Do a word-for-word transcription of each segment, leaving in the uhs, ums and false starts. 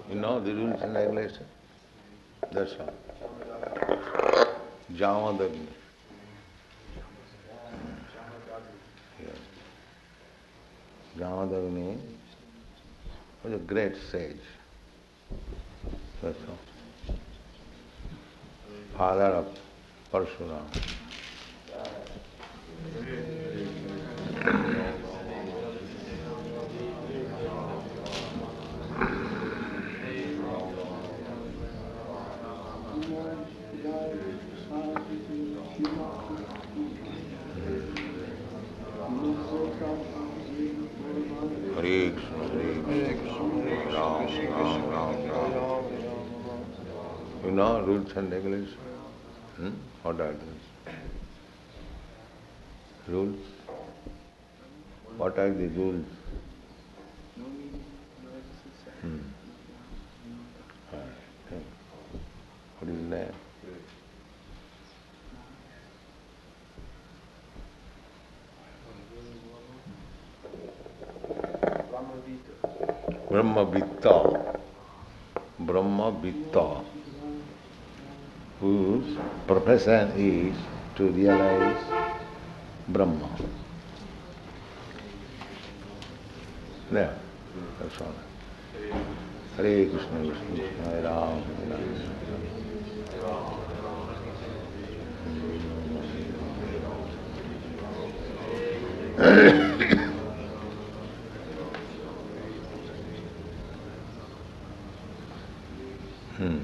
You know the rules and regulations? That's all. Jamadagni. Yes. Jamadagni was a great sage. That's all. Father of Parshurama. Hare Krishna, Hare Krishna, Ram, Ram, Ram, Ram. You know rules and regulations? Hmm? What are those? Rules? What are the rules? Hmm. What is his name? Brahma-vitta. Brahma-vitta, whose profession is to realize Brahma. There, that's all. Hare Krishna, Krishna Krishna, Hare Ram, Hare Ram. Hmm.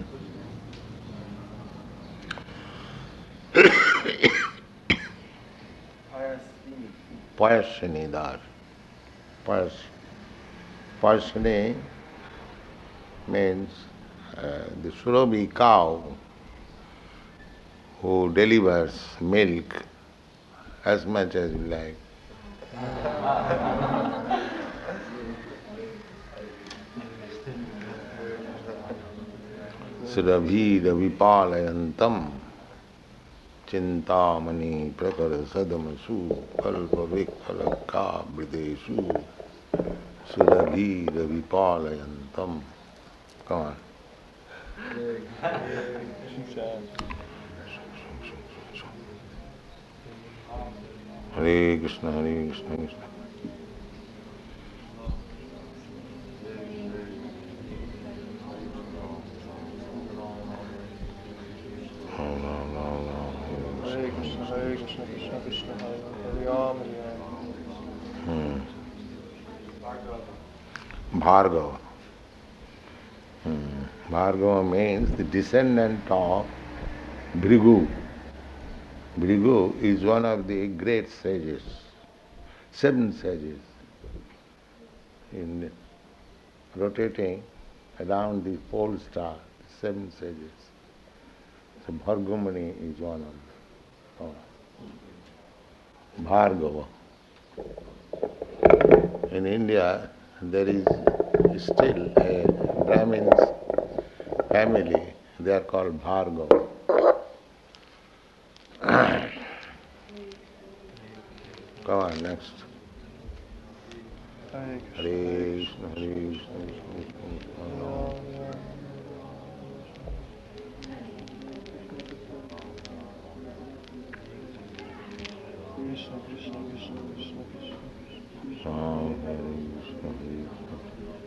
Payasini dar. Payas. Payasini means uh, the Surabhi cow who delivers milk as much as you like. Surabhi Ravipalayantam Chintamani Prakara Sadamasu Kalpa Vikhalaka Bridesu Surabhi Ravipalayantam. Come on. Hare Krishna, Hare Krishna, Krishna. Hare Krishna, Hare Krishna, Krishna Krishna, Hare Ram, Hare Ram. Hmm. Bhargava. Hmm. Bhargava means the descendant of Bhrigu. Bhrigu is one of the great sages, seven sages, in rotating around the pole star, the seven sages. So Bhargamani is one of them. Oh. Bhargava. In India, there is still a Brahmin's family, they are called Bhargava. Come on, next. Hare Hare Krishna, Hare Krishna, Krishna Krishna, Krishna, Krishna, Krishna, Krishna. Ram, Hare Krishna, Hare Krishna.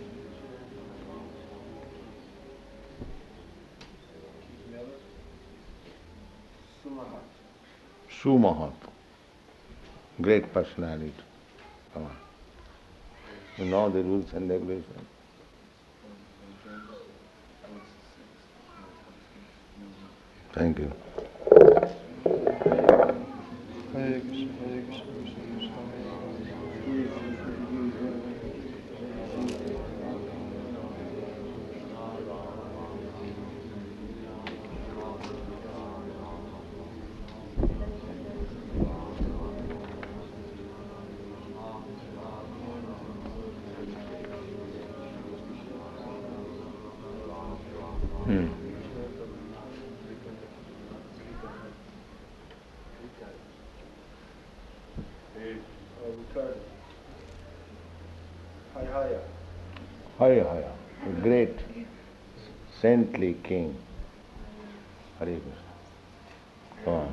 Sumahat. Great personality. Come on. You know the rules and regulations. Thank you. Hare Krishna, Hare Krishna, Krishna Krishna, Hare Hmm. Haya Haya, great saintly king. Hare Krishna. Come on.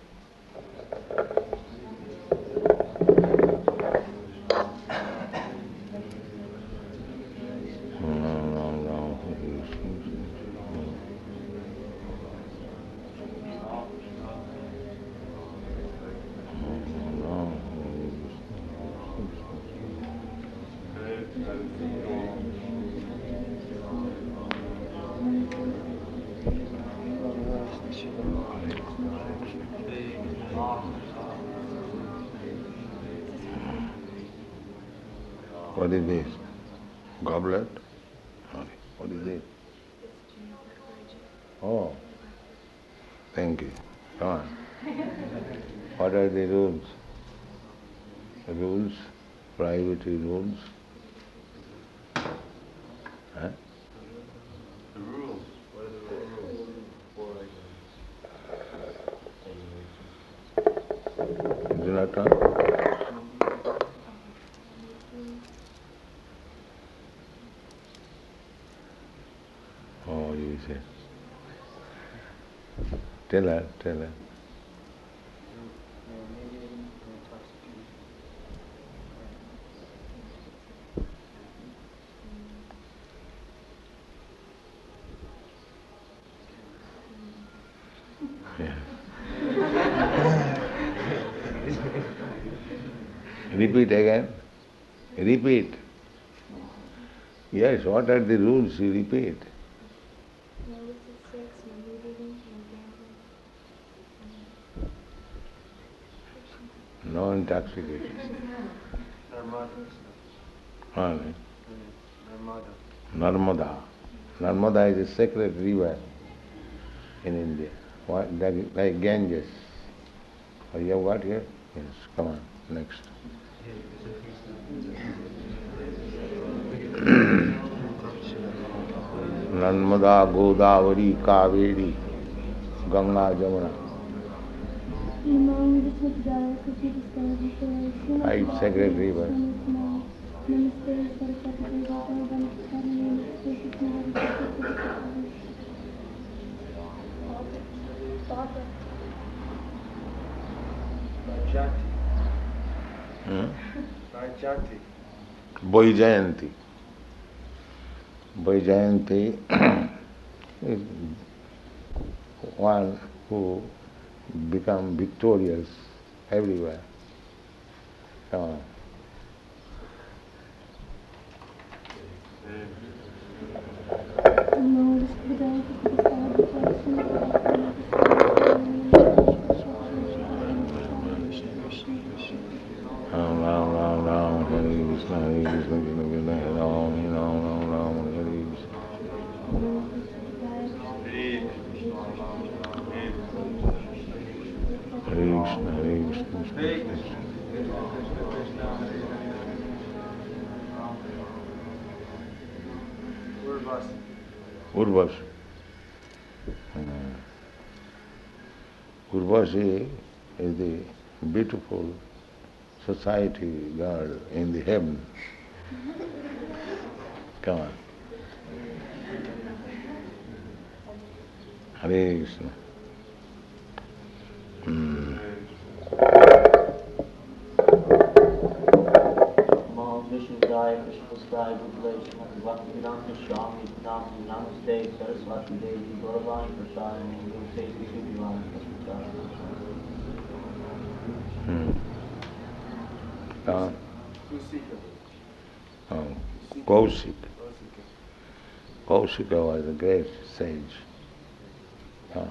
What is this? Goblet? What is it? Oh, thank you. Come on. What are the rules? Rules? Private rules? Huh? The rules. What are the rules for Is it not done? Oh, you say. Tell her, tell her. Yeah. Repeat again. Repeat. Yes, what are the rules? You repeat. No illicit sex, no nudity, no gambling. No intoxication. Narmada? Ah, Narmada. Narmada. Narmada is a sacred river in India. What, like, like Ganges. Oh, you have got here? Yes, come on, next. Narmada, Godavari, Kaveri, Ganga, Jamuna. Five sacred rivers. Rajanti. Hmm? Rajanti. Vaijayanti. Vaijayanti is one who become victorious everywhere. Come on. Ram Ram Ram Ram Hare Krishna Hare Krishna Krishna Krishna Hare Ram Hare Ram Ram Ram Hare Krishna. Hare Krishna Hare Krishna Krishna Krishna. Urvasi. Urvashi. Hmm. Urvashi is the beautiful society girl in the heaven. Come on. Hare Krishna. Hmm. Mom, Vishnu Daya, Krishna Sky, Buddha, Bhaktivedanta Swami, Namaste, Namaste, Saraswati Devi, Gauravani Prasad, Namaste, Sudhivani Prasad. Hmm. Uh, Kusika. oh, Kausik. Kausika was a great sage. Uh,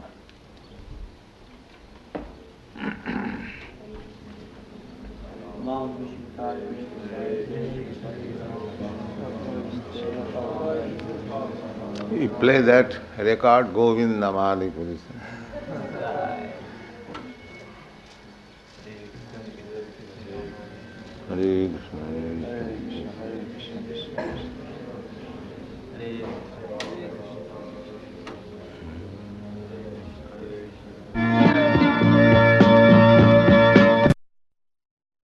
Mom, Vishnu Daya, Krishna you play that record, Govind Namali Purisa. Hare Krishna, Hare Krishna. Hare Krishna, Hare Krishna.